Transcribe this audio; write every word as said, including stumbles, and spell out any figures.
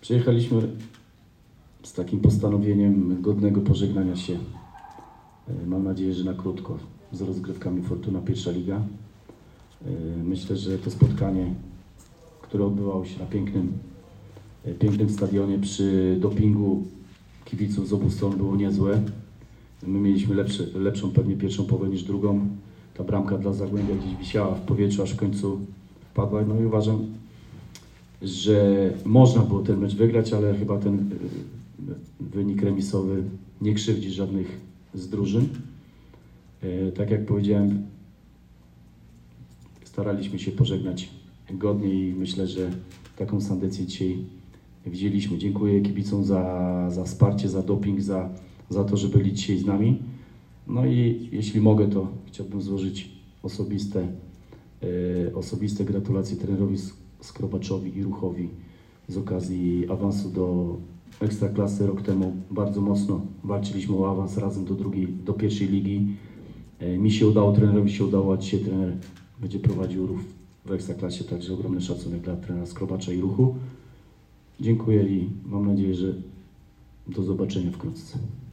Przyjechaliśmy z takim postanowieniem godnego pożegnania się. Mam nadzieję, że na krótko, z rozgrywkami Fortuna Pierwsza Liga. Myślę, że to spotkanie, które odbywało się na pięknym, pięknym stadionie przy dopingu kibiców z obu stron, było niezłe. My mieliśmy lepszy, lepszą pewnie pierwszą połowę niż drugą. Ta bramka dla Zagłębia gdzieś wisiała w powietrzu, aż w końcu wpadła. No i uważam, że można było ten mecz wygrać, ale chyba ten wynik remisowy nie krzywdzi żadnych z drużyn. Tak jak powiedziałem, staraliśmy się pożegnać godnie i myślę, że taką sandycję dzisiaj wzięliśmy. Dziękuję kibicom za, za wsparcie, za doping, za, za to, że byli dzisiaj z nami. No i jeśli mogę, to chciałbym złożyć osobiste, e, osobiste gratulacje trenerowi Skrobaczowi i Ruchowi z okazji awansu do Ekstraklasy rok temu. Bardzo mocno walczyliśmy o awans razem do drugiej, do pierwszej ligi. E, mi się udało, trenerowi się udało, a dzisiaj trener będzie prowadził Ruch w Ekstraklasie, także ogromny szacunek dla trenera Skrobacza i Ruchu. Dziękuję i mam nadzieję, że do zobaczenia wkrótce.